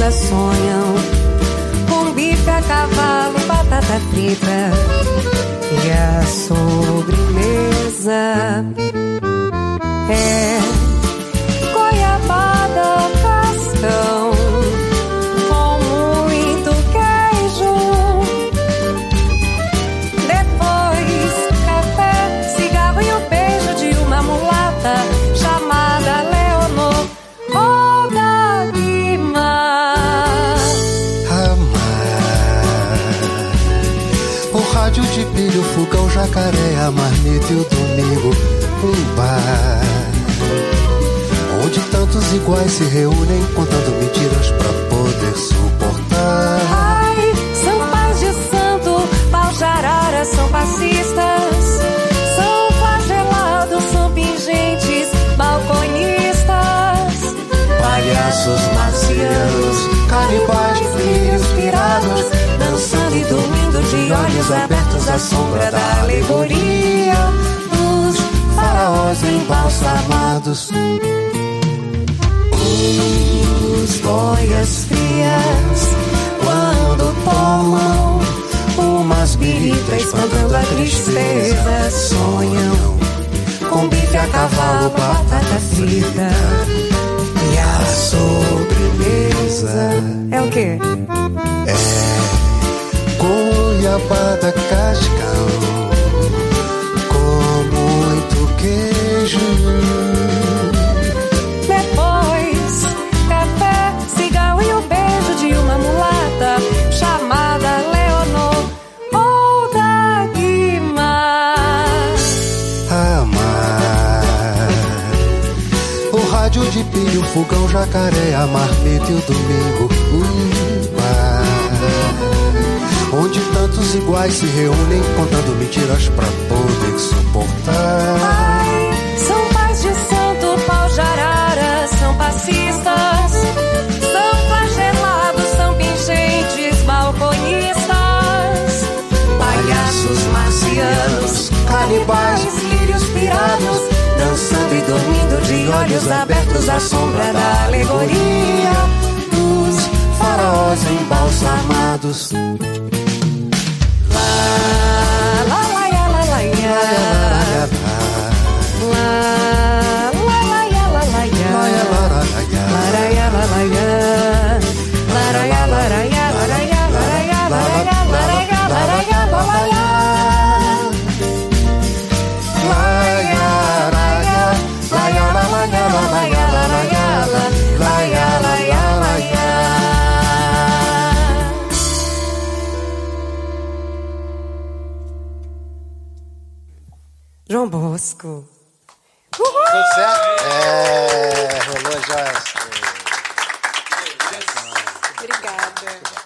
pastistas sonham com bife a cavalo, batata frita e a sobremesa é goiabada, cascão com muito queijo. Depois café, cigarro e o beijo de uma mulata chamada Leonor ou Dagmar. Amar o rádio de pilha, o fogão, jacaré, a marmita e o domingo, um bar onde tantos iguais se reúnem contando mentiras pra poder suportar. Ai, são pais de santo, pau de arara, são passistas, são flagelados, são pingentes, balconistas, Palhaços marcianos, canibais, lírios pirados, dançando e dormindo de olhos abertos à sombra da alegoria dos faraós embalsamados. Os boias frias, quando tomam umas birritas espantando a tristeza, sonham com bife a cavalo, batata frita e a sobremesa é o quê? É goiabada, cascão com muito queijo. Depois, café, cigarro e o beijo de uma mulata chamada Leonor ou Dagmar. Amar o rádio de pilha, o fogão, jacaré, a marmita e o domingo, bar onde tantos iguais se reúnem contando mentiras pra poder suportar. Ai, são pais de santo, pau de arara, são passistas, são flagelados, são pingentes, balconistas, Palhaços marcianos, canibais, lírios pirados, dançando e dormindo de olhos abertos à sombra da alegoria dos faraós embalsamados. João Bosco. Tudo certo? Rolou já. Obrigada.